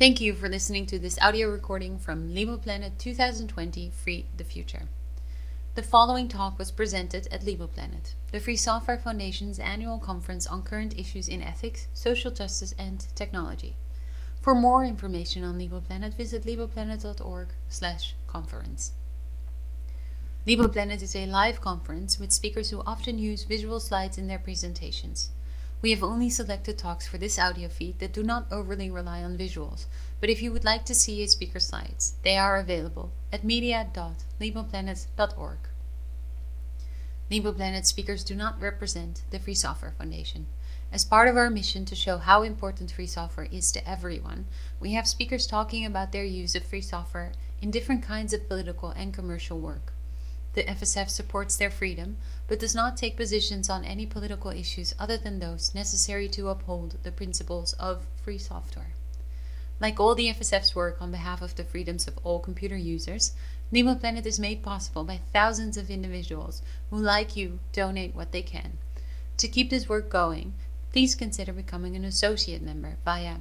Thank you for listening to this audio recording from LiboPlanet 2020 Free the Future. The following talk was presented at LiboPlanet, the Free Software Foundation's annual conference on current issues in ethics, social justice, and technology. For more information on LiboPlanet, visit liboplanet.org/conference. LiboPlanet is a live conference with speakers who often use visual slides in their presentations. We have only selected talks for this audio feed that do not overly rely on visuals, but if you would like to see a speaker's slides, they are available at media.liboplanet.org. LiboPlanet speakers do not represent the Free Software Foundation. As part of our mission to show how important free software is to everyone, we have speakers talking about their use of free software in different kinds of political and commercial work. The FSF supports their freedom, but does not take positions on any political issues other than those necessary to uphold the principles of free software. Like all the FSF's work on behalf of the freedoms of all computer users, LiboPlanet is made possible by thousands of individuals who, like you, donate what they can. To keep this work going, please consider becoming an associate member via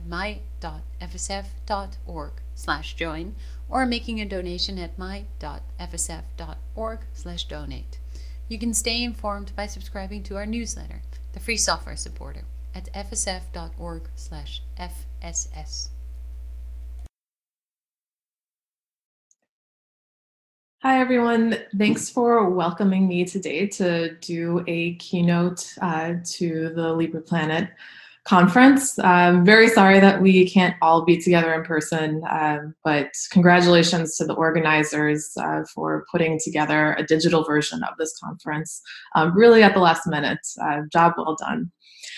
my.fsf.org/join or making a donation at my.fsf.org/donate. You can stay informed by subscribing to our newsletter, The Free Software Supporter, at fsf.org/fss. Hi, everyone. Thanks for welcoming me today to do a keynote to the LiboPlanet conference. I'm very sorry that we can't all be together in person, but congratulations to the organizers for putting together a digital version of this conference, really at the last minute. Job well done.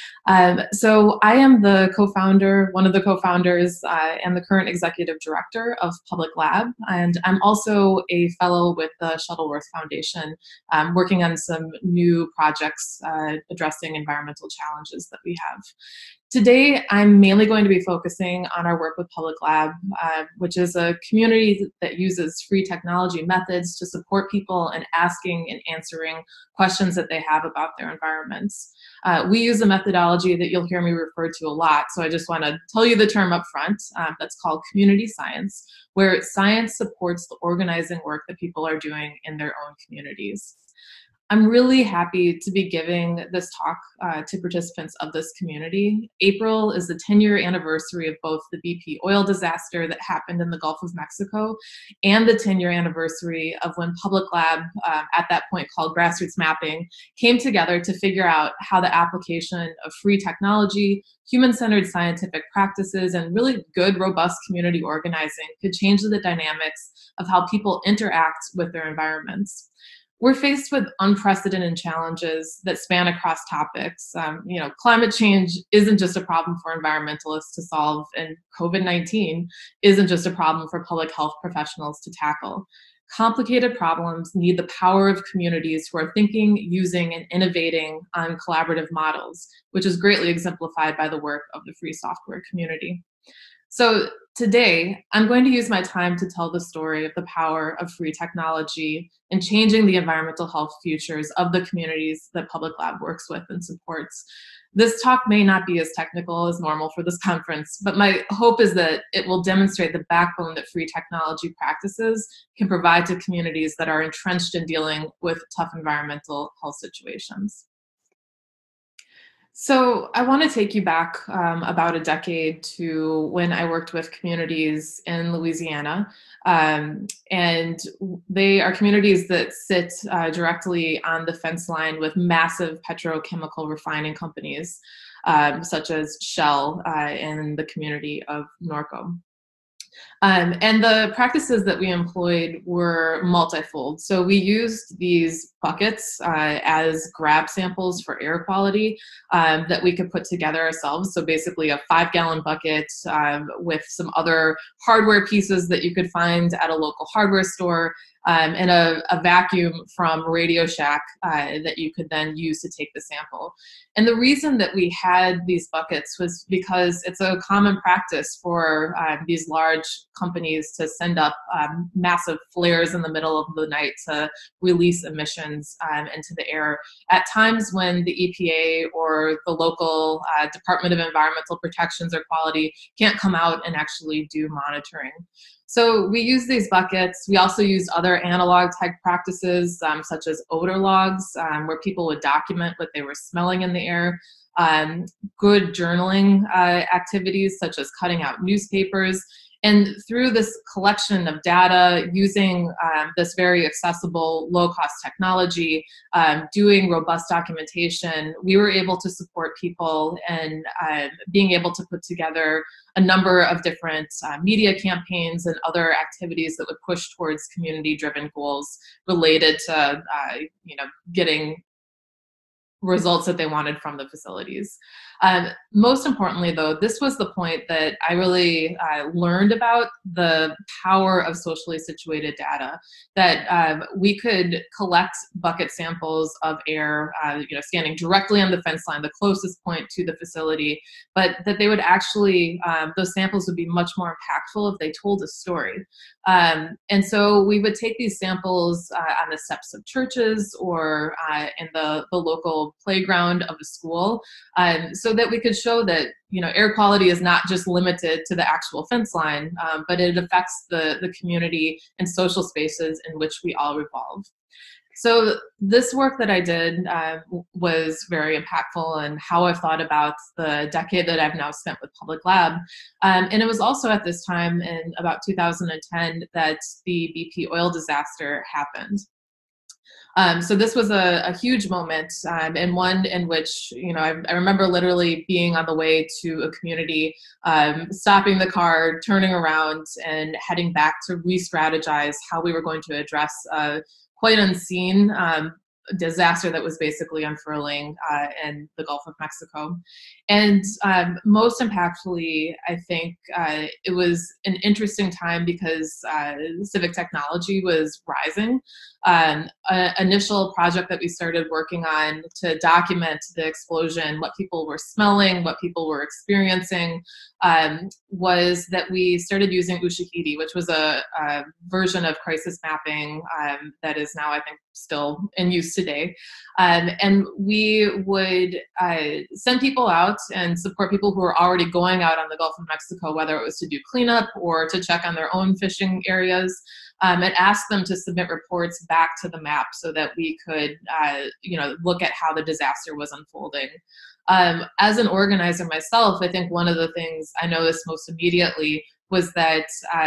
So I am the co-founder, one of the co-founders, and the current executive director of Public Lab, and I'm also a fellow with the Shuttleworth Foundation, working on some new projects addressing environmental challenges that we have. Today, I'm mainly going to be focusing on our work with Public Lab, which is a community that uses free technology methods to support people in asking and answering questions that they have about their environments. We use a methodology that you'll hear me refer to a lot, so I just want to tell you the term up front. That's called community science, where science supports the organizing work that people are doing in their own communities. I'm really happy to be giving this talk to participants of this community. April is the 10-year anniversary of both the BP oil disaster that happened in the Gulf of Mexico and the 10-year anniversary of when Public Lab, at that point called Grassroots Mapping, came together to figure out how the application of free technology, human-centered scientific practices, and really good, robust community organizing could change the dynamics of how people interact with their environments. We're faced with unprecedented challenges that span across topics. Climate change isn't just a problem for environmentalists to solve, and COVID-19 isn't just a problem for public health professionals to tackle. Complicated problems need the power of communities who are thinking, using, and innovating on collaborative models, which is greatly exemplified by the work of the free software community. So today, I'm going to use my time to tell the story of the power of free technology in changing the environmental health futures of the communities that Public Lab works with and supports. This talk may not be as technical as normal for this conference, but my hope is that it will demonstrate the backbone that free technology practices can provide to communities that are entrenched in dealing with tough environmental health situations. So I want to take you back about a decade to when I worked with communities in Louisiana. And they are communities that sit directly on the fence line with massive petrochemical refining companies, such as Shell in the community of Norco. And the practices that we employed were multifold. So we used these buckets as grab samples for air quality that we could put together ourselves. So basically a 5-gallon bucket with some other hardware pieces that you could find at a local hardware store. and a vacuum from Radio Shack that you could then use to take the sample. And the reason that we had these buckets was because it's a common practice for these large companies to send up massive flares in the middle of the night to release emissions into the air at times when the EPA or the local Department of Environmental Protections or Quality can't come out and actually do monitoring. So we use these buckets. We also use other analog type practices such as odor logs, where people would document what they were smelling in the air. Good journaling activities such as cutting out newspapers. And through this collection of data, using this very accessible, low-cost technology, doing robust documentation, we were able to support people and being able to put together a number of different media campaigns and other activities that would push towards community-driven goals related to, getting results that they wanted from the facilities. Most importantly, though, this was the point that I really learned about the power of socially situated data, that we could collect bucket samples of air, standing directly on the fence line, the closest point to the facility, but that they would actually, those samples would be much more impactful if they told a story. And so we would take these samples on the steps of churches or in the local playground of a school, so that we could show that air quality is not just limited to the actual fence line, but it affects the community and social spaces in which we all revolve. So this work that I did was very impactful in how I've thought about the decade that I've now spent with Public Lab. And it was also at this time in about 2010 that the BP oil disaster happened. So this was a huge moment, and one in which, I remember literally being on the way to a community, stopping the car, turning around, and heading back to re-strategize how we were going to address quite unseen disaster that was basically unfurling in the Gulf of Mexico. And most impactfully, I think it was an interesting time because civic technology was rising. An initial project that we started working on to document the explosion, what people were smelling, what people were experiencing, was that we started using Ushahidi, which was a version of crisis mapping that is now, I think, still in use today. And we would send people out and support people who were already going out on the Gulf of Mexico, whether it was to do cleanup or to check on their own fishing areas, and ask them to submit reports back to the map so that we could, look at how the disaster was unfolding. As an organizer myself, I think one of the things I noticed most immediately was that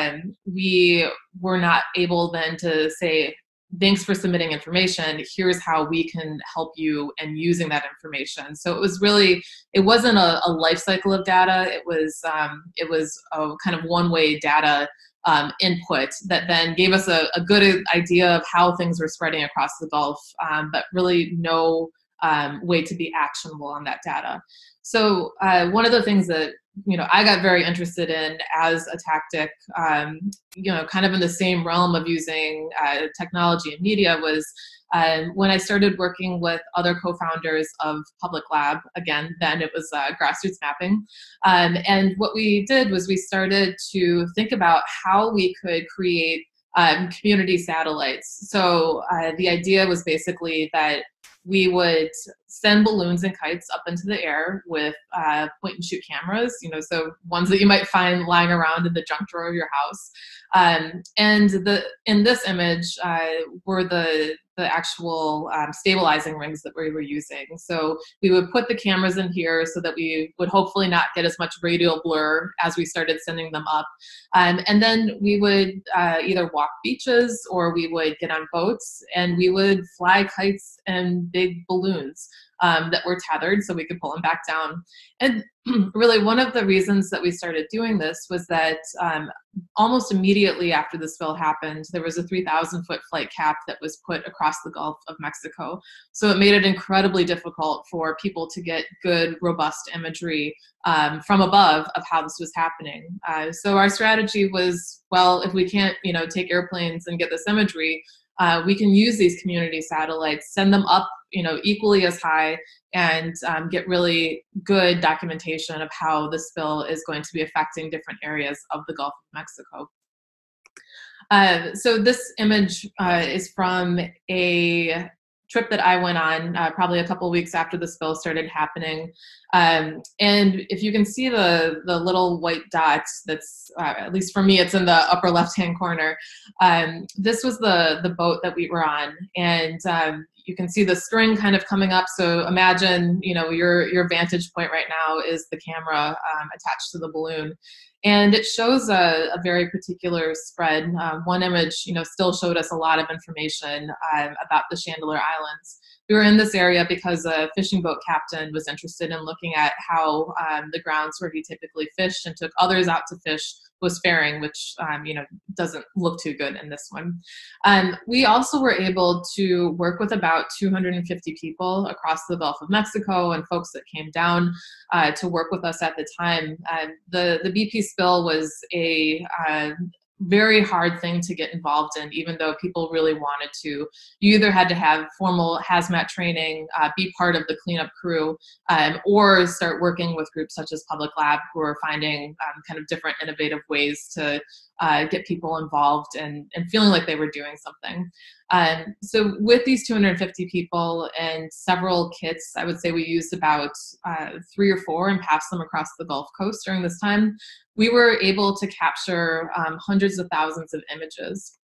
we were not able then to say, thanks for submitting information, here's how we can help you in using that information. So it wasn't a life cycle of data, it was a kind of one-way data input that then gave us a good idea of how things were spreading across the Gulf, but really no way to be actionable on that data. So one of the things that I got very interested in as a tactic, kind of in the same realm of using technology and media was when I started working with other co-founders of Public Lab. Again, then it was grassroots mapping. And what we did was we started to think about how we could create community satellites. So the idea was basically that we would send balloons and kites up into the air with point and shoot cameras, so ones that you might find lying around in the junk drawer of your house. And in this image were the actual stabilizing rings that we were using. So we would put the cameras in here so that we would hopefully not get as much radial blur as we started sending them up. And then we would either walk beaches or we would get on boats and we would fly kites and big balloons that were tethered so we could pull them back down. And really, one of the reasons that we started doing this was that almost immediately after the spill happened, there was a 3,000-foot flight cap that was put across the Gulf of Mexico. So it made it incredibly difficult for people to get good, robust imagery from above of how this was happening. So our strategy was, well, if we can't, take airplanes and get this imagery, we can use these community satellites, send them up, equally as high, and get really good documentation of how the spill is going to be affecting different areas of the Gulf of Mexico. So this image is from a trip that I went on probably a couple of weeks after the spill started happening. And if you can see the little white dots, that's, at least for me, it's in the upper left-hand corner. This was the boat that we were on. And you can see the string kind of coming up. So imagine, your vantage point right now is the camera attached to the balloon. And it shows a very particular spread. One image, still showed us a lot of information about the Chandeleur Islands. We were in this area because a fishing boat captain was interested in looking at how the grounds where he typically fished and took others out to fish was faring, which doesn't look too good in this one. We also were able to work with about 250 people across the Gulf of Mexico and folks that came down to work with us at the time. The BP spill was a very hard thing to get involved in, even though people really wanted to. You either had to have formal hazmat training, be part of the cleanup crew, or start working with groups such as Public Lab, who are finding kind of different innovative ways to get people involved and feeling like they were doing something. So with these 250 people and several kits, I would say we used about 3 or 4 and passed them across the Gulf Coast during this time. We were able to capture hundreds of thousands of images.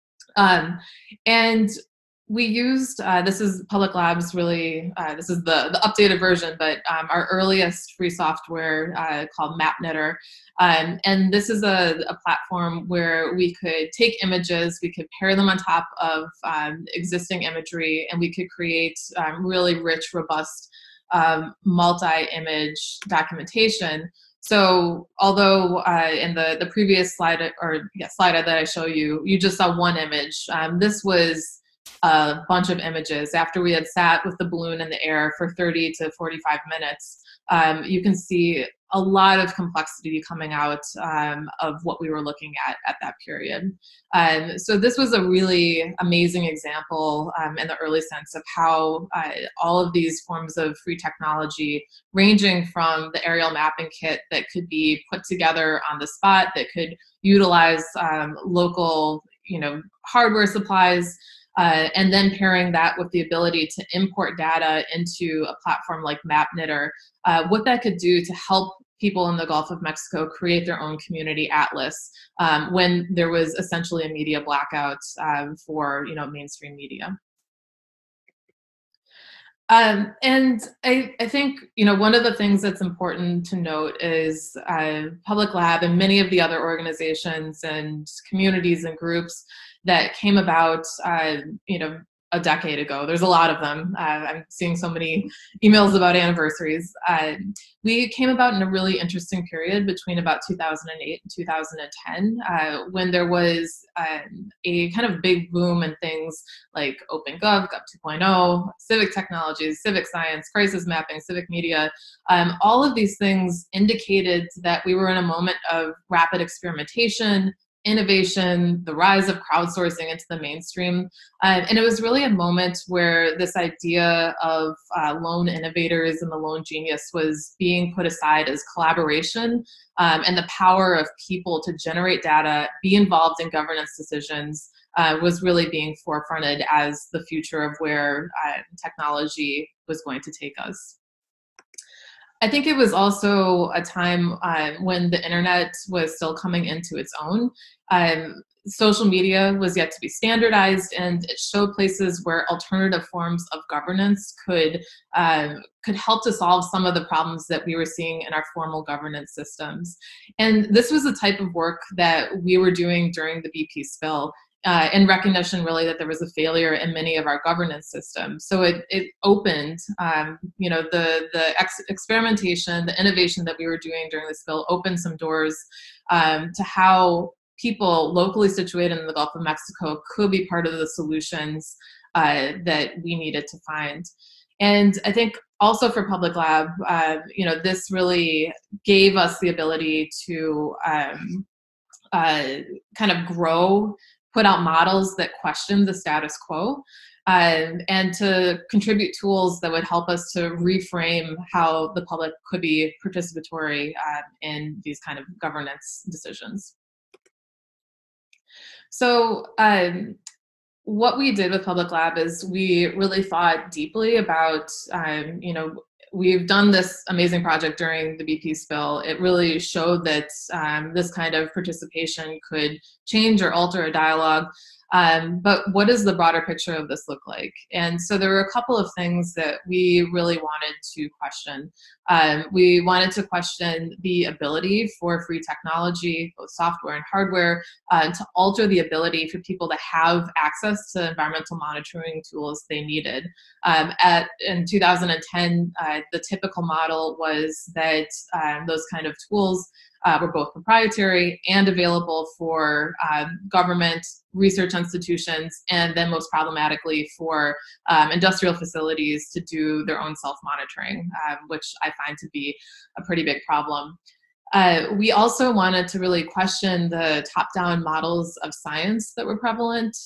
And we used, this is Public Labs really, this is the updated version, but our earliest free software called MapKnitter. And this is a platform where we could take images, we could pair them on top of existing imagery, and we could create really rich, robust multi-image documentation. So although in the previous slide, slide that I show you, you just saw one image, this was a bunch of images. After we had sat with the balloon in the air for 30 to 45 minutes, you can see a lot of complexity coming out of what we were looking at that period. So this was a really amazing example in the early sense of how all of these forms of free technology, ranging from the aerial mapping kit that could be put together on the spot, that could utilize local hardware supplies, and then pairing that with the ability to import data into a platform like MapKnitter, what that could do to help people in the Gulf of Mexico create their own community atlas when there was essentially a media blackout for mainstream media. And I think, one of the things that's important to note is Public Lab and many of the other organizations and communities and groups that came about, a decade ago. There's a lot of them. I'm seeing so many emails about anniversaries. We came about in a really interesting period between about 2008 and 2010, when there was a kind of big boom in things like OpenGov, Gov 2.0, civic technologies, civic science, crisis mapping, civic media. All of these things indicated that we were in a moment of rapid experimentation, innovation, the rise of crowdsourcing into the mainstream. And it was really a moment where this idea of lone innovators and the lone genius was being put aside as collaboration, and the power of people to generate data, be involved in governance decisions, was really being forefronted as the future of where technology was going to take us. I think it was also a time when the internet was still coming into its own. Social media was yet to be standardized, and it showed places where alternative forms of governance could help to solve some of the problems that we were seeing in our formal governance systems. And this was the type of work that we were doing during the BP spill. in recognition really that there was a failure in many of our governance systems. So it opened, the experimentation, the innovation that we were doing during this bill opened some doors to how people locally situated in the Gulf of Mexico could be part of the solutions that we needed to find. And I think also for Public Lab, this really gave us the ability to kind of grow, put out models that question the status quo, and to contribute tools that would help us to reframe how the public could be participatory in these kind of governance decisions. So what we did with Public Lab is we really thought deeply about, we've done this amazing project during the BP spill. It really showed that this kind of participation could change or alter a dialogue. But what does the broader picture of this look like? And so there were a couple of things that we really wanted to question. We wanted to question the ability for free technology, both software and hardware, to alter the ability for people to have access to environmental monitoring tools they needed. In 2010, the typical model was that those kind of tools were both proprietary and available for government research institutions, and then most problematically for industrial facilities to do their own self-monitoring, which I find to be a pretty big problem. We also wanted to really question the top-down models of science that were prevalent.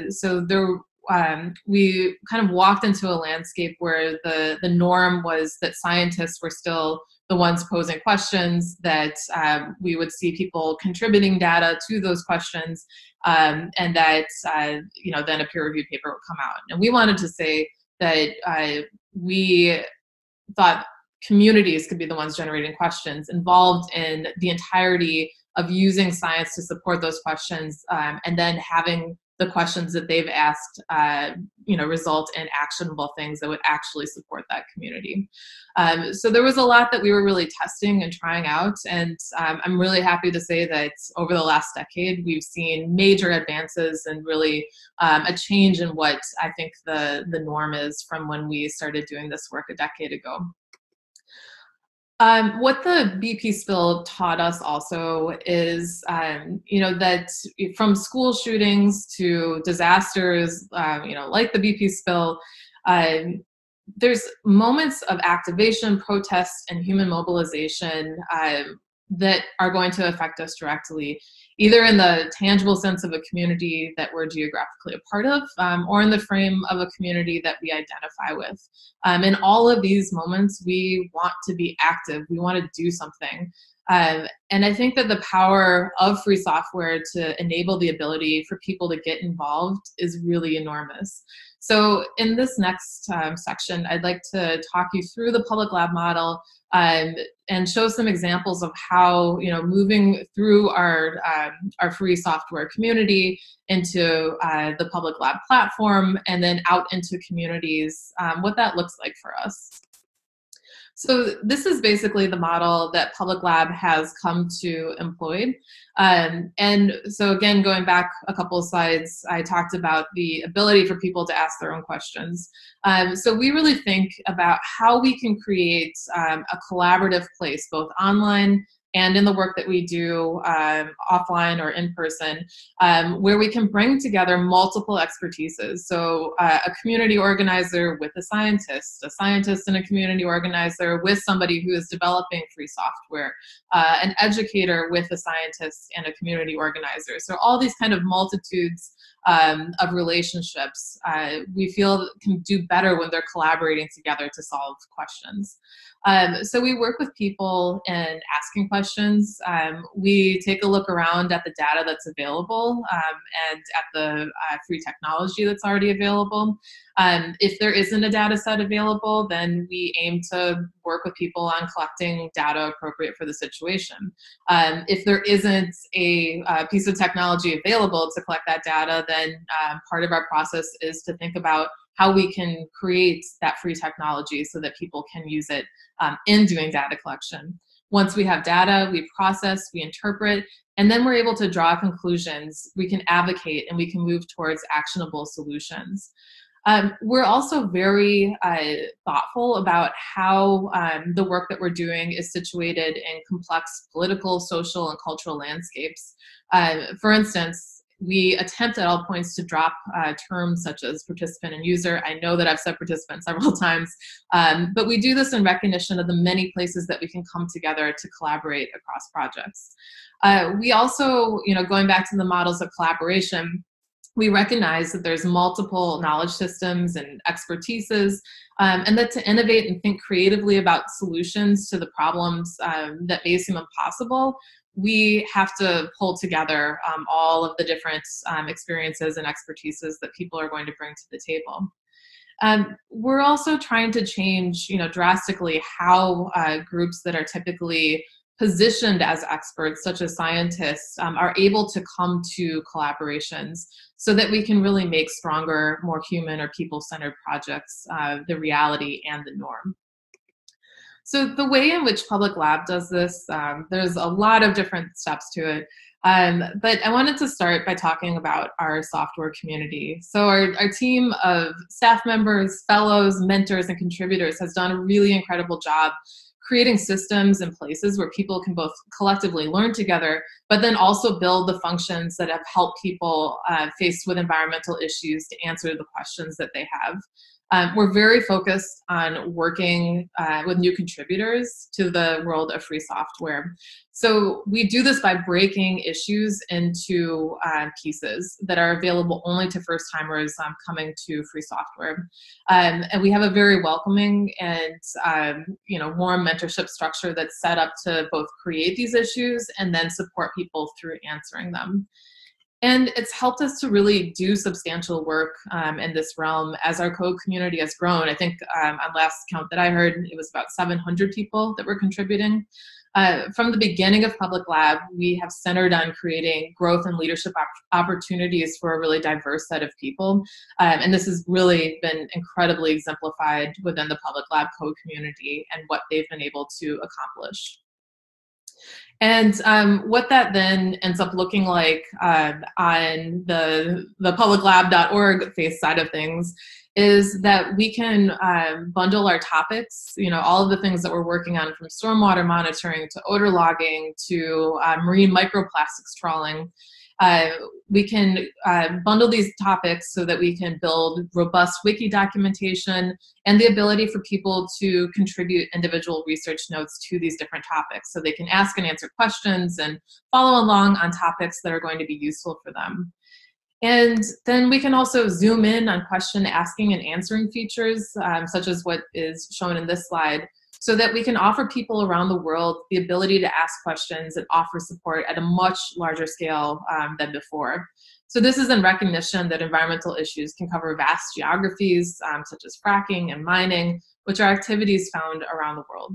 We kind of walked into a landscape where the norm was that scientists were still the ones posing questions, that we would see people contributing data to those questions, and that then a peer-reviewed paper would come out. And we wanted to say that we thought communities could be the ones generating questions, involved in the entirety of using science to support those questions, and then having the questions that they've asked, result in actionable things that would actually support that community. So there was a lot that we were really testing and trying out, and I'm really happy to say that over the last decade, we've seen major advances and really a change in what I think the norm is from when we started doing this work a decade ago. What the BP spill taught us also is, that from school shootings to disasters, like the BP spill, there's moments of activation, protest, and human mobilization that are going to affect us directly, either in the tangible sense of a community that we're geographically a part of, or in the frame of a community that we identify with. In all of these moments, we want to be active. We want to do something. And I think that the power of free software to enable the ability for people to get involved is really enormous. So in this next section, I'd like to talk you through the Public Lab model and show some examples of how, moving through our free software community into the Public Lab platform and then out into communities, what that looks like for us. So this is basically the model that Public Lab has come to employ. And so again, going back a couple of slides, I talked about the ability for people to ask their own questions. So we really think about how we can create a collaborative place, both online and in the work that we do offline or in person, where we can bring together multiple expertises. So a community organizer with a scientist and a community organizer with somebody who is developing free software, an educator with a scientist and a community organizer. So all these kind of multitudes of relationships we feel can do better when they're collaborating together to solve questions. So we work with people in asking questions. We take a look around at the data that's available and at the free technology that's already available. If there isn't a data set available, then we aim to work with people on collecting data appropriate for the situation. If there isn't a piece of technology available to collect that data, then part of our process is to think about how we can create that free technology so that people can use it in doing data collection. Once we have data, we process, we interpret, and then we're able to draw conclusions. We can advocate and we can move towards actionable solutions. We're also very thoughtful about how the work that we're doing is situated in complex political, social, and cultural landscapes. For instance, we attempt at all points to drop terms such as participant and user. I know that I've said participant several times, but we do this in recognition of the many places that we can come together to collaborate across projects. We also, going back to the models of collaboration, we recognize that there's multiple knowledge systems and expertises, and that to innovate and think creatively about solutions to the problems that may seem impossible, we have to pull together all of the different experiences and expertises that people are going to bring to the table. We're also trying to change, drastically how groups that are typically positioned as experts, such as scientists, are able to come to collaborations so that we can really make stronger, more human or people-centered projects the reality and the norm. So the way in which Public Lab does this, there's a lot of different steps to it. But I wanted to start by talking about our software community. So our team of staff members, fellows, mentors, and contributors has done a really incredible job creating systems and places where people can both collectively learn together, but then also build the functions that have helped people faced with environmental issues to answer the questions that they have. We're very focused on working with new contributors to the world of free software. So we do this by breaking issues into pieces that are available only to first-timers coming to free software. And we have a very welcoming and warm mentorship structure that's set up to both create these issues and then support people through answering them. And it's helped us to really do substantial work in this realm as our code community has grown. I think on last count that I heard, it was about 700 people that were contributing. From the beginning of Public Lab, we have centered on creating growth and leadership opportunities for a really diverse set of people. And this has really been incredibly exemplified within the Public Lab code community and what they've been able to accomplish. And what that then ends up looking like on the publiclab.org face side of things is that we can bundle our topics, all of the things that we're working on, from stormwater monitoring to odor logging to marine microplastics trawling. We can bundle these topics so that we can build robust wiki documentation and the ability for people to contribute individual research notes to these different topics so they can ask and answer questions and follow along on topics that are going to be useful for them. And then we can also zoom in on question asking and answering features, such as what is shown in this slide, so that we can offer people around the world the ability to ask questions and offer support at a much larger scale than before. So this is in recognition that environmental issues can cover vast geographies, such as fracking and mining, which are activities found around the world.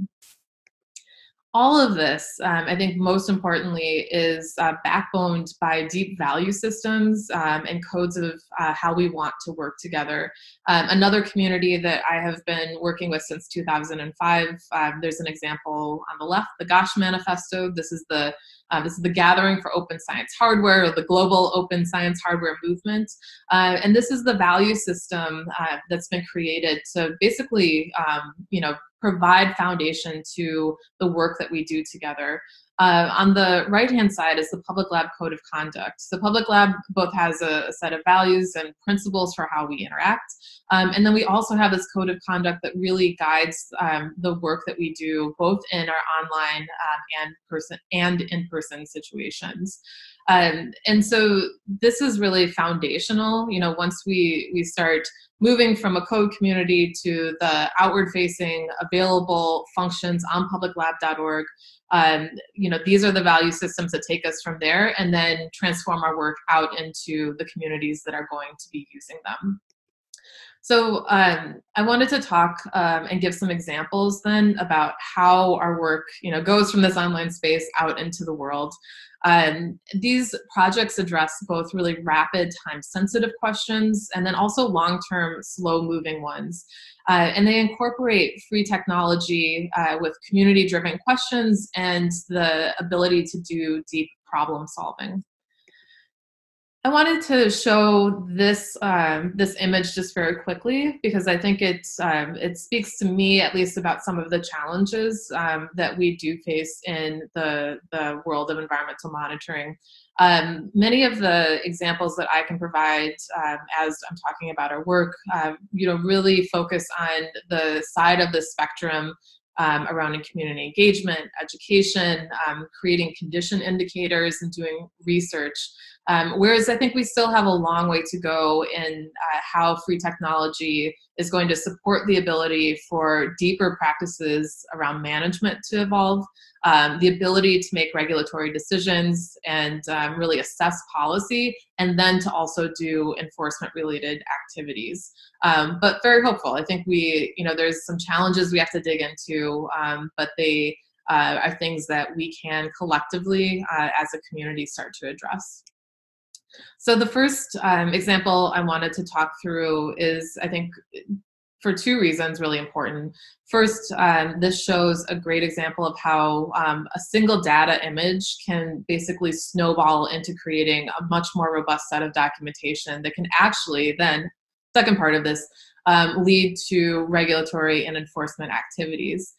All of this, I think most importantly, is backboned by deep value systems and codes of how we want to work together. Another community that I have been working with since 2005, there's an example on the left, the GOSH Manifesto. This is the Gathering for Open Science Hardware, or the Global Open Science Hardware Movement. And this is the value system that's been created to basically, provide foundation to the work that we do together. On the right-hand side is the Public Lab Code of Conduct. The Public Lab both has a set of values and principles for how we interact, and then we also have this code of conduct that really guides the work that we do, both in our online and in-person situations. And so this is really foundational. Once we start moving from a code community to the outward-facing available functions on publiclab.org, these are the value systems that take us from there and then transform our work out into the communities that are going to be using them. I wanted to talk and give some examples then about how our work, goes from this online space out into the world. These projects address both really rapid, time-sensitive questions and then also long-term, slow-moving ones. And they incorporate free technology with community-driven questions and the ability to do deep problem solving. I wanted to show this image just very quickly because I think it speaks to me at least about some of the challenges that we do face in the world of environmental monitoring. Many of the examples that I can provide as I'm talking about our work, really focus on the side of the spectrum around community engagement, education, creating condition indicators, and doing research. Whereas I think we still have a long way to go in how free technology is going to support the ability for deeper practices around management to evolve, the ability to make regulatory decisions and really assess policy, and then to also do enforcement-related activities. But very hopeful. I think there's some challenges we have to dig into, but they are things that we can collectively, as a community, start to address. So the first example I wanted to talk through is, I think, for two reasons, really important. First, this shows a great example of how a single data image can basically snowball into creating a much more robust set of documentation that can actually then, second part of this, lead to regulatory and enforcement activities.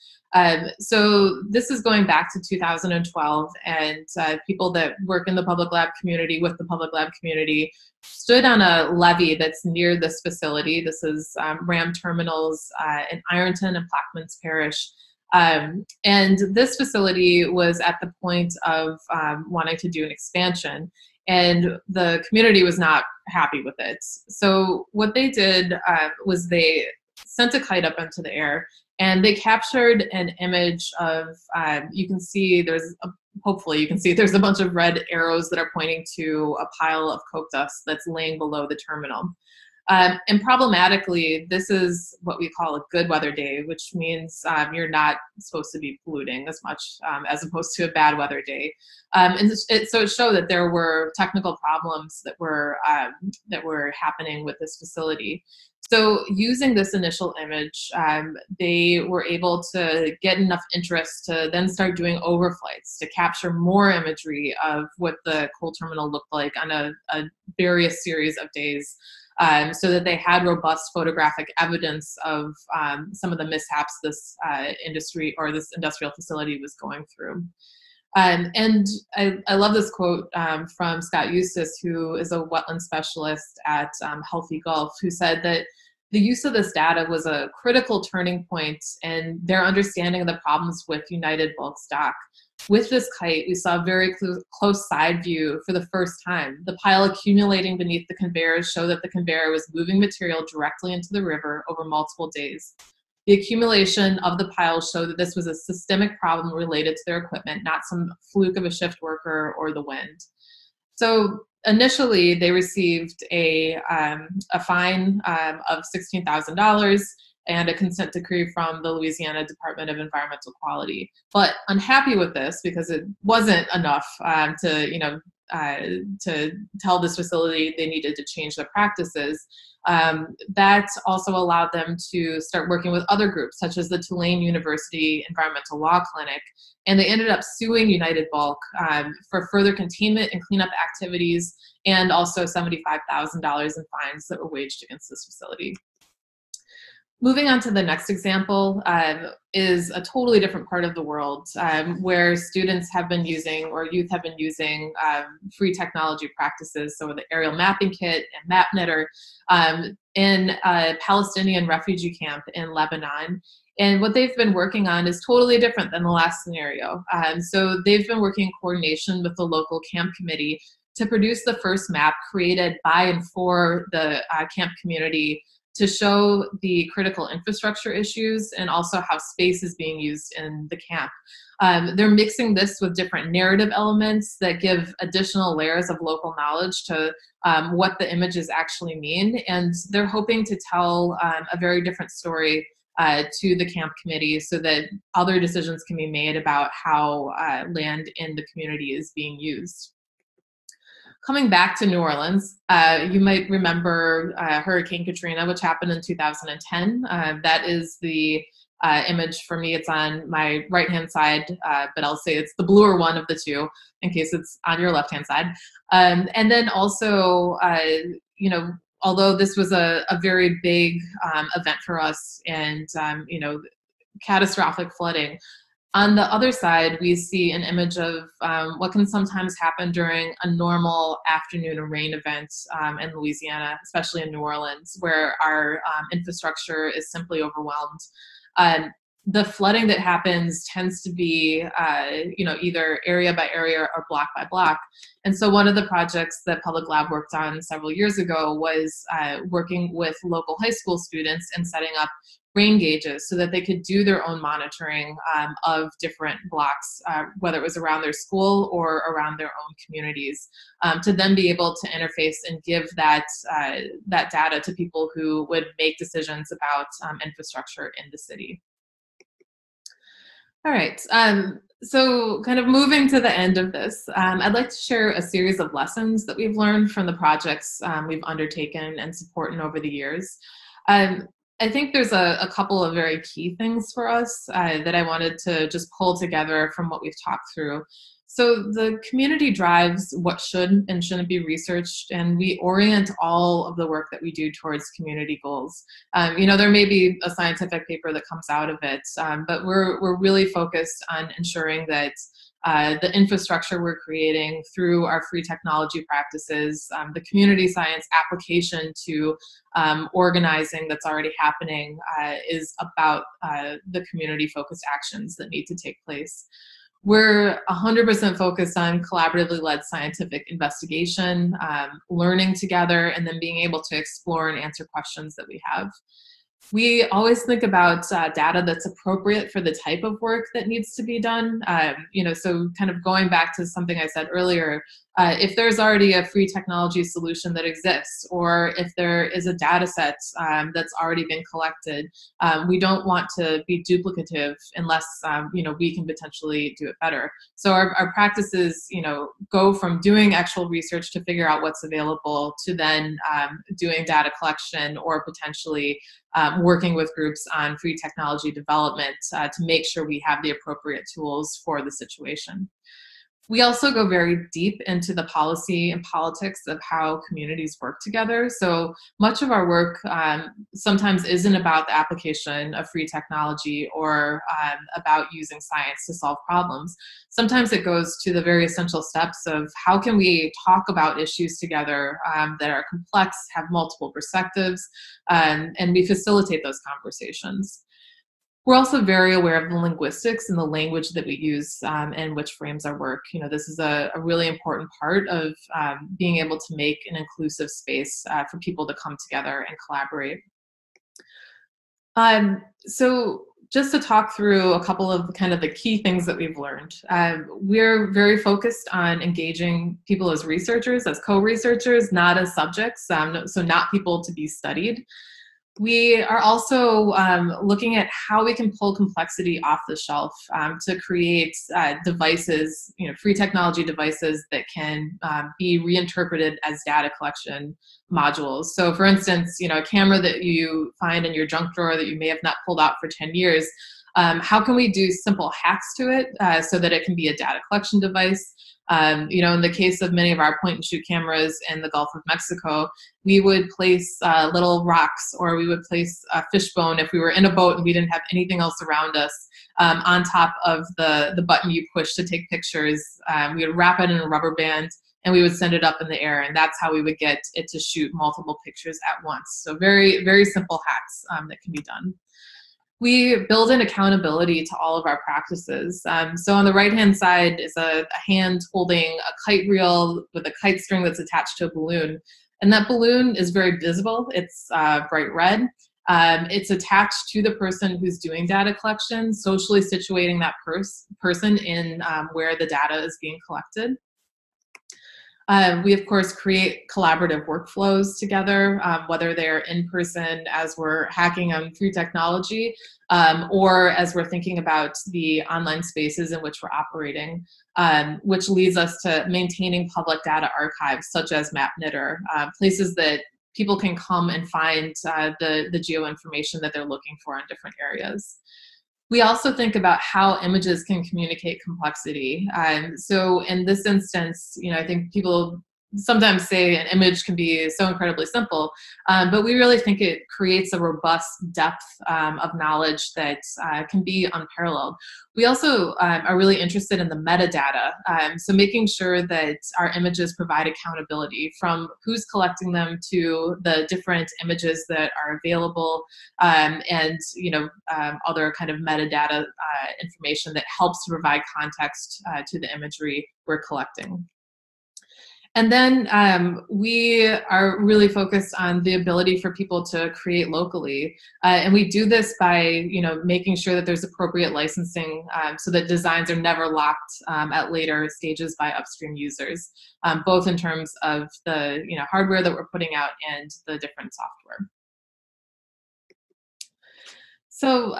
So this is going back to 2012, and people that work in the public lab community with the public lab community stood on a levee that's near this facility. This is RAM Terminals in Ironton and Plaquemines Parish. And this facility was at the point of wanting to do an expansion, and the community was not happy with it. So what they did was they sent a kite up into the air, and they captured an image of, you can see hopefully you can see there's a bunch of red arrows that are pointing to a pile of coke dust that's laying below the terminal. And problematically, this is what we call a good weather day, which means you're not supposed to be polluting as much as opposed to a bad weather day. So it showed that there were technical problems that were happening with this facility. So using this initial image, they were able to get enough interest to then start doing overflights to capture more imagery of what the coal terminal looked like on a various series of days, so that they had robust photographic evidence of some of the mishaps this industry or this industrial facility was going through. And I love this quote from Scott Eustace, who is a wetland specialist at Healthy Gulf, who said that the use of this data was a critical turning point in their understanding of the problems with United Bulk Stock. With this kite, we saw a very close side view for the first time. The pile accumulating beneath the conveyors showed that the conveyor was moving material directly into the river over multiple days. The accumulation of the piles showed that this was a systemic problem related to their equipment, not some fluke of a shift worker or the wind. So initially, they received a fine of $16,000 and a consent decree from the Louisiana Department of Environmental Quality. But unhappy with this, because it wasn't enough to tell this facility they needed to change their practices, that also allowed them to start working with other groups, such as the Tulane University Environmental Law Clinic, and they ended up suing United Bulk for further containment and cleanup activities, and also $75,000 in fines that were waged against this facility. Moving on to the next example is a totally different part of the world where students have been using, or youth have been using, free technology practices. So the aerial mapping kit and MapKnitter in a Palestinian refugee camp in Lebanon. And what they've been working on is totally different than the last scenario. So they've been working in coordination with the local camp committee to produce the first map created by and for the camp community to show the critical infrastructure issues and also how space is being used in the camp. They're mixing this with different narrative elements that give additional layers of local knowledge to what the images actually mean. And they're hoping to tell a very different story to the camp committee so that other decisions can be made about how land in the community is being used. Coming back to New Orleans, you might remember Hurricane Katrina, which happened in 2010. That is the image for me. It's on my right-hand side, but I'll say it's the bluer one of the two in case it's on your left-hand side. And then also, you know, although this was a very big event for us and, you know, catastrophic flooding, on the other side, we see an image of what can sometimes happen during a normal afternoon of rain event in Louisiana, especially in New Orleans, where our infrastructure is simply overwhelmed. The flooding that happens tends to be, you know, either area by area or block by block. And so one of the projects that Public Lab worked on several years ago was working with local high school students and setting up rain gauges so that they could do their own monitoring of different blocks, whether it was around their school or around their own communities, to then be able to interface and give that, that data to people who would make decisions about infrastructure in the city. All right, so kind of moving to the end of this, I'd like to share a series of lessons that we've learned from the projects we've undertaken and supported over the years. I think there's a couple of very key things for us that I wanted to just pull together from what we've talked through. So the community drives what should and shouldn't be researched, and we orient all of the work that we do towards community goals. You know, there may be a scientific paper that comes out of it, but we're really focused on ensuring that the infrastructure we're creating through our free technology practices, the community science application to organizing that's already happening is about the community-focused actions that need to take place. We're 100% focused on collaboratively led scientific investigation, learning together, and then being able to explore and answer questions that we have. We always think about data that's appropriate for the type of work that needs to be done. You know, so kind of going back to something I said earlier, if there's already a free technology solution that exists, or if there is a data set that's already been collected, we don't want to be duplicative unless, you know, we can potentially do it better. So our practices, you know, go from doing actual research to figure out what's available to then doing data collection or potentially working with groups on free technology development to make sure we have the appropriate tools for the situation. We also go very deep into the policy and politics of how communities work together. So much of our work sometimes isn't about the application of free technology or about using science to solve problems. Sometimes it goes to the very essential steps of how can we talk about issues together that are complex, have multiple perspectives, and we facilitate those conversations. We're also very aware of the linguistics and the language that we use and which frames our work. You know, this is a really important part of being able to make an inclusive space for people to come together and collaborate. So just to talk through a couple of kind of the key things that we've learned. We're very focused on engaging people as researchers, as co-researchers, not as subjects, so not people to be studied. We are also looking at how we can pull complexity off the shelf to create devices, you know, free technology devices that can be reinterpreted as data collection modules. So for instance, you know, a camera that you find in your junk drawer that you may have not pulled out for 10 years, how can we do simple hacks to it so that it can be a data collection device? You know, in the case of many of our point and shoot cameras in the Gulf of Mexico, we would place little rocks, or we would place a fishbone if we were in a boat and we didn't have anything else around us on top of the button you push to take pictures. We would wrap it in a rubber band and we would send it up in the air, and that's how we would get it to shoot multiple pictures at once. So very, very simple hacks that can be done. We build in accountability to all of our practices. So on the right-hand side is a hand holding a kite reel with a kite string that's attached to a balloon. And that balloon is very visible. It's bright red. It's attached to the person who's doing data collection, socially situating that person in where the data is being collected. We, of course, create collaborative workflows together, whether they're in person as we're hacking on free technology, or as we're thinking about the online spaces in which we're operating, which leads us to maintaining public data archives such as MapKnitter, places that people can come and find the geo information that they're looking for in different areas. We also think about how images can communicate complexity. So in this instance, I think people sometimes say an image can be so incredibly simple, but we really think it creates a robust depth of knowledge that can be unparalleled. We also are really interested in the metadata, so making sure that our images provide accountability from who's collecting them to the different images that are available, and other kind of metadata information that helps to provide context to the imagery we're collecting. And then we are really focused on the ability for people to create locally. And we do this by, making sure that there's appropriate licensing so that designs are never locked at later stages by upstream users, both in terms of the hardware that we're putting out and the different software. So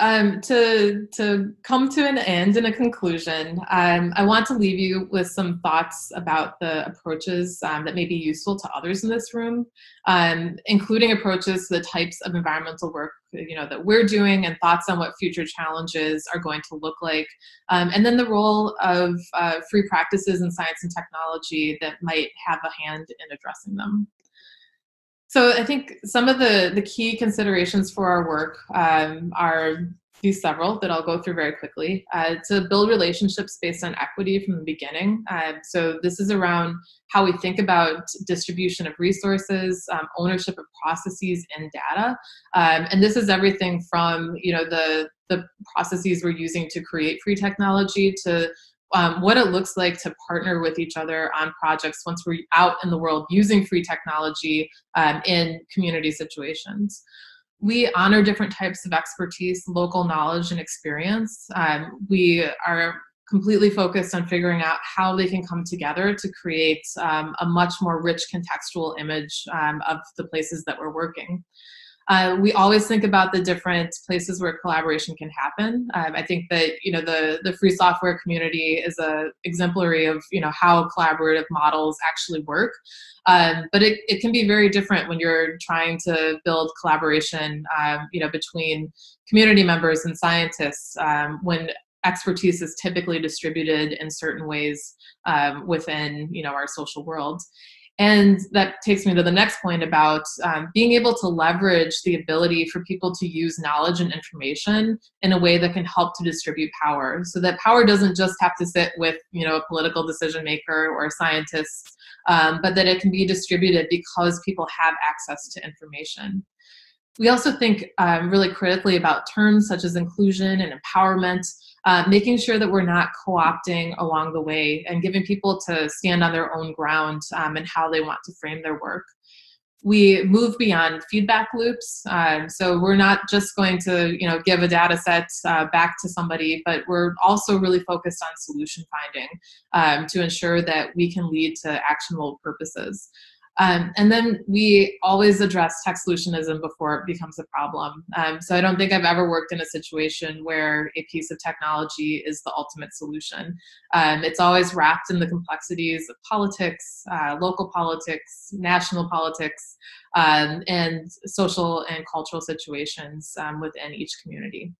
to come to an end and a conclusion, I want to leave you with some thoughts about the approaches that may be useful to others in this room, including approaches to the types of environmental work that we're doing, and thoughts on what future challenges are going to look like, and then the role of free practices in science and technology that might have a hand in addressing them. So I think some of the key considerations for our work are these several that I'll go through very quickly. To build relationships based on equity from the beginning. So this is around how we think about distribution of resources, ownership of processes and data. And this is everything from the processes we're using to create free technology to what it looks like to partner with each other on projects once we're out in the world using free technology in community situations. We honor different types of expertise, local knowledge, and experience. We are completely focused on figuring out how they can come together to create a much more rich contextual image of the places that we're working. We always think about the different places where collaboration can happen. I think that the free software community is a exemplary of how collaborative models actually work. But it can be very different when you're trying to build collaboration between community members and scientists, when expertise is typically distributed in certain ways within our social world. And that takes me to the next point about being able to leverage the ability for people to use knowledge and information in a way that can help to distribute power, so that power doesn't just have to sit with a political decision maker or scientists, but that it can be distributed because people have access to information. We also think really critically about terms such as inclusion and empowerment, making sure that we're not co-opting along the way and giving people to stand on their own ground and how they want to frame their work. We move beyond feedback loops. So we're not just going to give a data set back to somebody, but we're also really focused on solution finding to ensure that we can lead to actionable purposes. And then we always address tech solutionism before it becomes a problem. So I don't think I've ever worked in a situation where a piece of technology is the ultimate solution. It's always wrapped in the complexities of politics, local politics, national politics, and social and cultural situations within each community.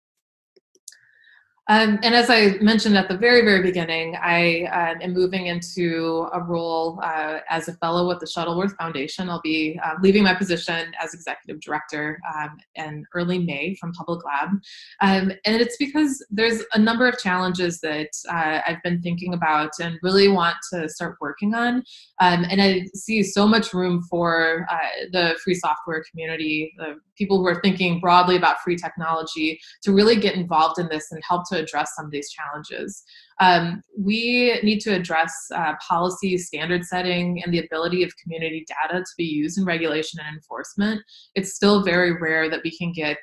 And as I mentioned at the very, very beginning, I am moving into a role as a fellow with the Shuttleworth Foundation. I'll be leaving my position as executive director in early May from Public Lab. And it's because there's a number of challenges that I've been thinking about and really want to start working on. And I see so much room for the free software community, the people who are thinking broadly about free technology, to really get involved in this and help to address some of these challenges. We need to address policy standard setting and the ability of community data to be used in regulation and enforcement. It's still very rare that we can get,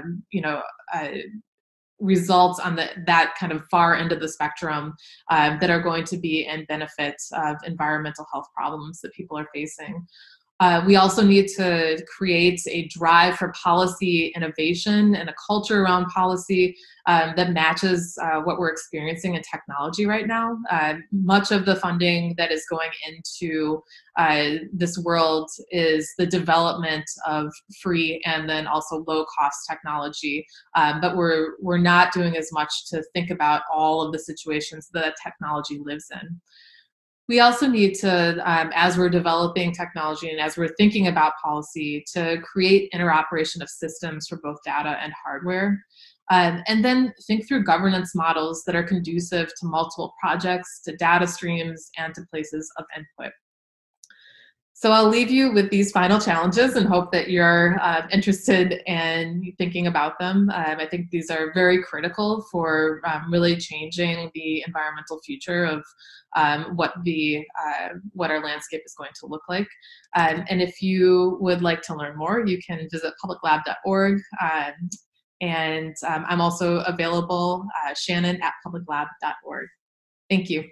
results on that kind of far end of the spectrum that are going to be in benefit of environmental health problems that people are facing. We also need to create a drive for policy innovation and a culture around policy that matches what we're experiencing in technology right now. Much of the funding that is going into this world is the development of free and then also low-cost technology, but we're not doing as much to think about all of the situations that technology lives in. We also need to, as we're developing technology and as we're thinking about policy, to create interoperation of systems for both data and hardware. And then think through governance models that are conducive to multiple projects, to data streams, and to places of input. So I'll leave you with these final challenges and hope that you're interested in thinking about them. I think these are very critical for really changing the environmental future of what our landscape is going to look like. And if you would like to learn more, you can visit publiclab.org. And I'm also available, Shannon at publiclab.org. Thank you.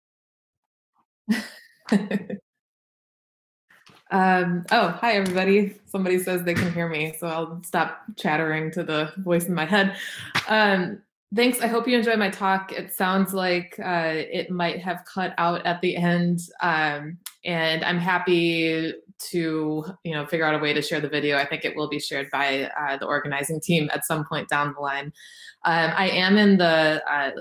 Hi everybody. Somebody says they can hear me, so I'll stop chattering to the voice in my head. Thanks, I hope you enjoyed my talk. It sounds like it might have cut out at the end, and I'm happy to figure out a way to share the video. I think it will be shared by the organizing team at some point down the line. I am in the,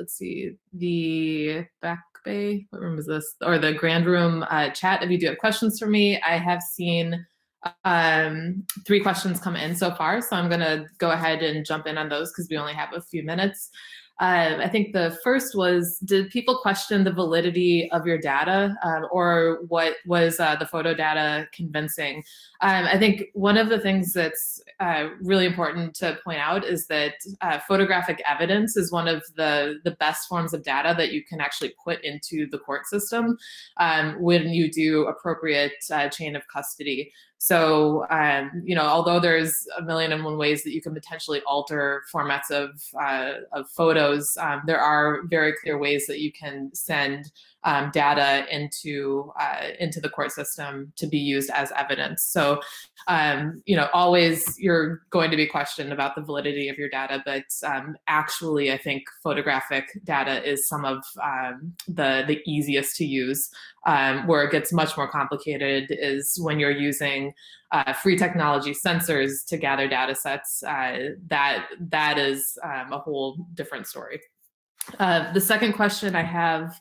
the back bay, what room is this? Or the grand room chat. If you do have questions for me, I have seen 3 questions come in so far. So I'm gonna go ahead and jump in on those because we only have a few minutes. I think the first was, did people question the validity of your data, or what was the photo data convincing? I think one of the things that's really important to point out is that photographic evidence is one of the best forms of data that you can actually put into the court system when you do appropriate chain of custody. So, although there's a million and one ways that you can potentially alter formats of photos, there are very clear ways that you can send data into the court system to be used as evidence. So, always you're going to be questioned about the validity of your data, but actually, I think photographic data is some of the easiest to use. Where it gets much more complicated is when you're using free technology sensors to gather data sets. That is a whole different story. The second question I have,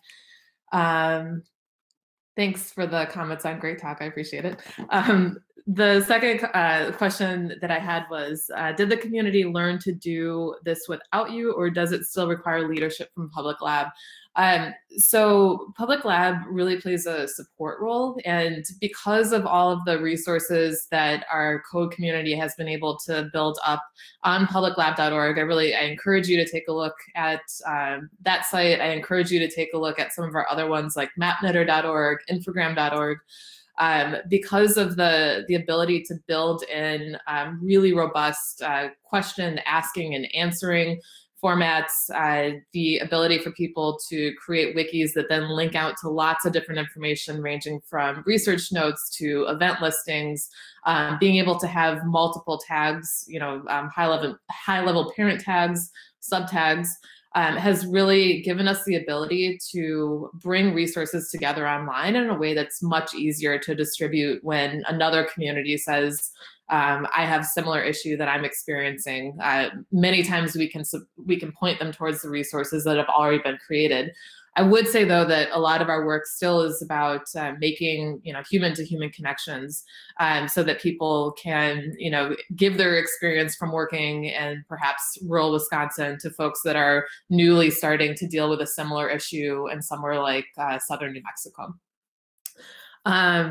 thanks for the comments on great talk, I appreciate it. The second question that I had was, did the community learn to do this without you, or does it still require leadership from Public Lab? So Public Lab really plays a support role, and because of all of the resources that our code community has been able to build up on publiclab.org, I encourage you to take a look at that site. I encourage you to take a look at some of our other ones like mapknitter.org, infogram.org. Because of the ability to build in really robust question asking and answering formats, the ability for people to create wikis that then link out to lots of different information ranging from research notes to event listings, being able to have multiple tags, high level parent tags, subtags, has really given us the ability to bring resources together online in a way that's much easier to distribute when another community says, I have similar issue that I'm experiencing. Many times we can point them towards the resources that have already been created. I would say, though, that a lot of our work still is about making human-to-human connections, so that people can give their experience from working in perhaps rural Wisconsin to folks that are newly starting to deal with a similar issue in somewhere like southern New Mexico.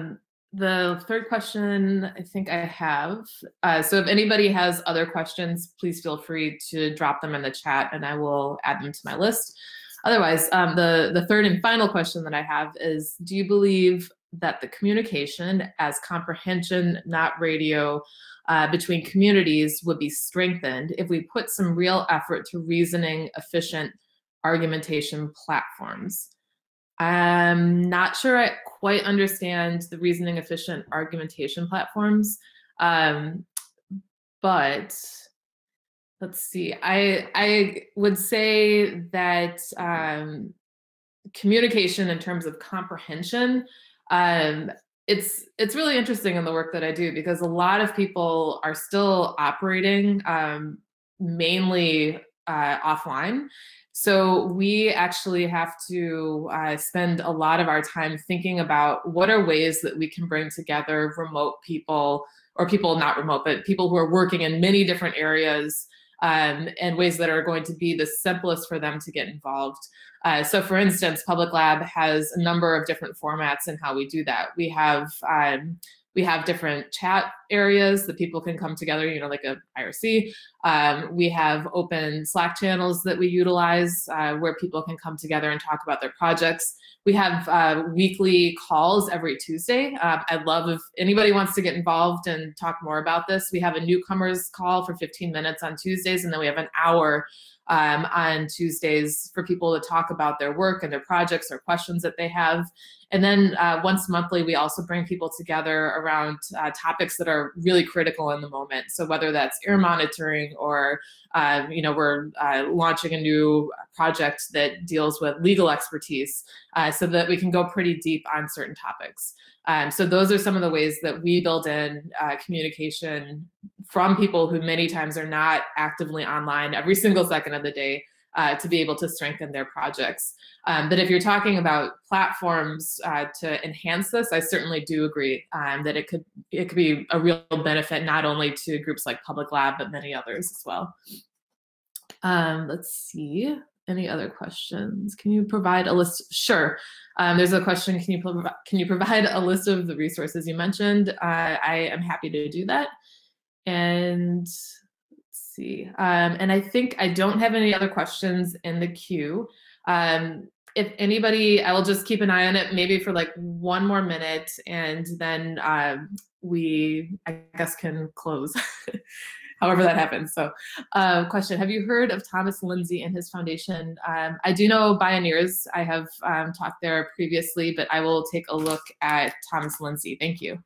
The third question I think I have. So if anybody has other questions, please feel free to drop them in the chat and I will add them to my list. Otherwise, the third and final question that I have is, do you believe that the communication as comprehension, not radio, between communities would be strengthened if we put some real effort to reasoning efficient argumentation platforms? I'm not sure I quite understand the reasoning efficient argumentation platforms, but let's see. I would say that communication in terms of comprehension, it's really interesting in the work that I do because a lot of people are still operating mainly offline. So we actually have to spend a lot of our time thinking about what are ways that we can bring together remote people, or people not remote, but people who are working in many different areas, and ways that are going to be the simplest for them to get involved. So for instance, Public Lab has a number of different formats in how we do that. We have different chat areas that people can come together, you know, like a IRC. We have open Slack channels that we utilize where people can come together and talk about their projects. We have weekly calls every Tuesday. I'd love if anybody wants to get involved and talk more about this. We have a newcomers call for 15 minutes on Tuesdays, and then we have an hour on Tuesdays for people to talk about their work and their projects or questions that they have. And then once monthly, we also bring people together around topics that are really critical in the moment. So whether that's air monitoring or, we're launching a new project that deals with legal expertise so that we can go pretty deep on certain topics. So those are some of the ways that we build in communication from people who many times are not actively online every single second of the day to be able to strengthen their projects. But if you're talking about platforms to enhance this, I certainly do agree that it could be a real benefit not only to groups like Public Lab, but many others as well. Let's see. Any other questions? Can you provide a list? Sure. There's a question. Can you provide a list of the resources you mentioned? I am happy to do that. And let's see. And I think I don't have any other questions in the queue. If anybody, I will just keep an eye on it maybe for like one more minute, and then we, I guess, can close. However that happens. So question, have you heard of Thomas Lindsay and his foundation? I do know Bioneers. I have talked there previously, but I will take a look at Thomas Lindsay. Thank you.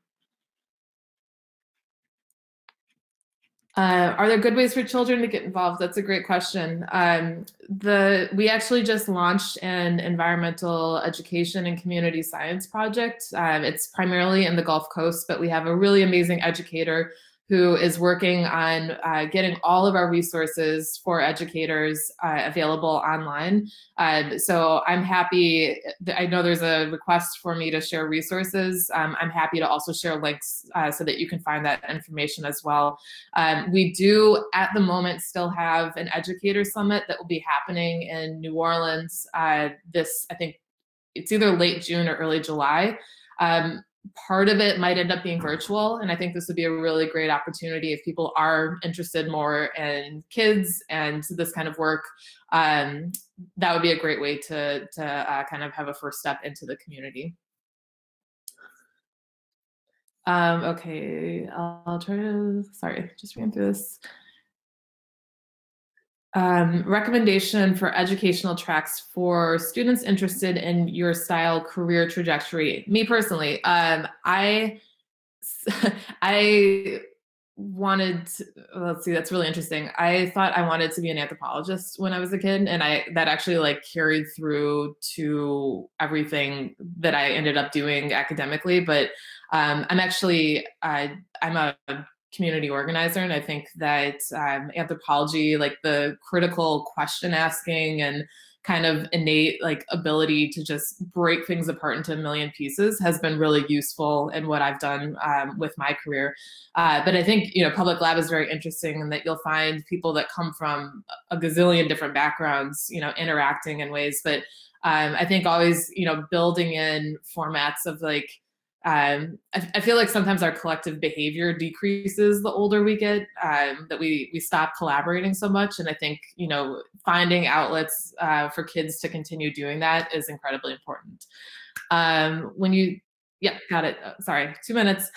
Are there good ways for children to get involved? That's a great question. We actually just launched an environmental education and community science project. It's primarily in the Gulf Coast, but we have a really amazing educator who is working on getting all of our resources for educators available online. So I'm happy, I know there's a request for me to share resources. I'm happy to also share links so that you can find that information as well. We do, at the moment, still have an educator summit that will be happening in New Orleans I think it's either late June or early July. Part of it might end up being virtual, and I think this would be a really great opportunity if people are interested more in kids and this kind of work. That would be a great way to kind of have a first step into the community. Okay, I'll try to, sorry, just ran through this. Recommendation for educational tracks for students interested in your style career trajectory. Me personally, I wanted to, let's see, that's really interesting. I thought I wanted to be an anthropologist when I was a kid, and that actually like carried through to everything that I ended up doing academically. But I'm a community organizer, and I think that anthropology, like the critical question asking and kind of innate like ability to just break things apart into a million pieces, has been really useful in what I've done with my career. But I think Public Lab is very interesting in that you'll find people that come from a gazillion different backgrounds, interacting in ways. But I think always building in formats of like I feel like sometimes our collective behavior decreases the older we get, that we stop collaborating so much. And I think, finding outlets for kids to continue doing that is incredibly important. Yeah, got it. Sorry, 2 minutes.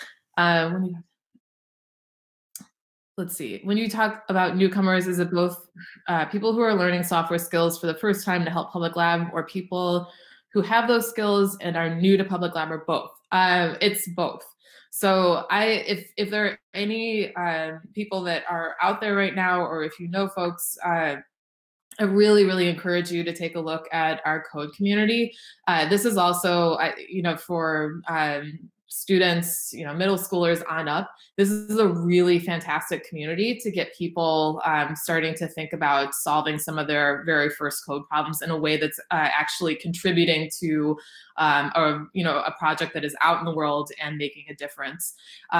Let's see. When you talk about newcomers, is it both people who are learning software skills for the first time to help Public Lab, or people who have those skills and are new to Public Lab, or both? It's both. So if there are any people that are out there right now, or if you know folks, I really, really encourage you to take a look at our code community. This is also, for students, middle schoolers on up. This is a really fantastic community to get people starting to think about solving some of their very first code problems in a way that's actually contributing to a project that is out in the world and making a difference.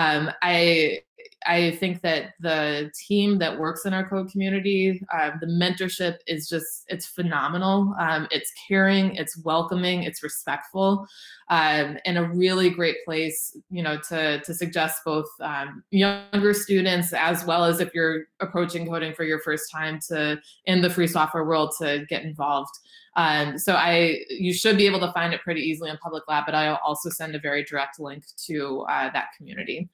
I think that the team that works in our code community, the mentorship is it's phenomenal. It's caring, it's welcoming, it's respectful, and a really great place, to suggest both younger students, as well as if you're approaching coding for your first time in the free software world, to get involved. So you should be able to find it pretty easily on Public Lab, but I'll also send a very direct link to that community.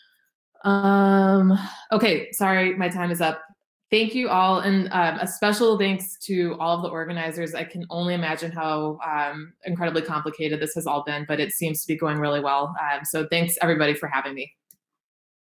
Okay, sorry, my time is up. Thank you all, and a special thanks to all of the organizers. I can only imagine how incredibly complicated this has all been, but it seems to be going really well. So thanks everybody for having me.